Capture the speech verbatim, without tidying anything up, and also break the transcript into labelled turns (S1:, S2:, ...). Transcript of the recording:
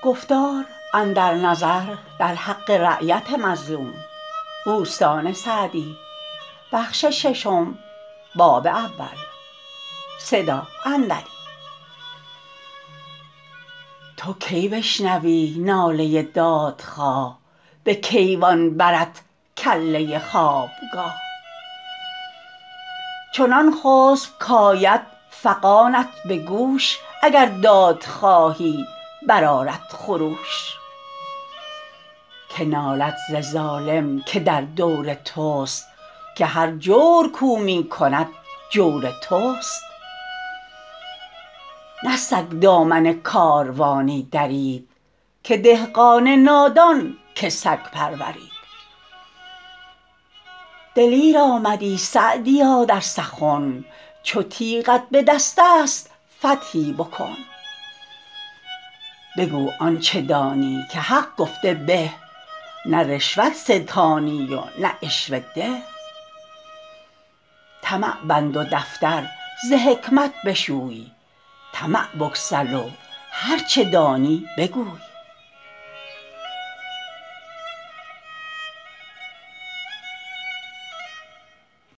S1: گفتار اندر نظر در حق رعیت مظلوم. تو کی بشنوی ناله دادخواه، به کیوان برت کله خوابگاه. چنان خسب کاید فغانت به گوش، اگر دادخواهی برآرد خروش. که نالد ز ظالم که در دور تست، که هر جور کاو می کند جور تست. نه سگ دامن کاروانی درید، که دهقان نادان که سگ پرورید. دلیر آمدی سعدیا در سخن، چو تیغت به دست است فتحی بکن. بگو آنچه دانی که حق گفته به، نه رشوت ستانی و نه عشوه ده. طمع بند و دفتر ز حکمت بشوی، طمع بگسل و هرچه دانی بگوی.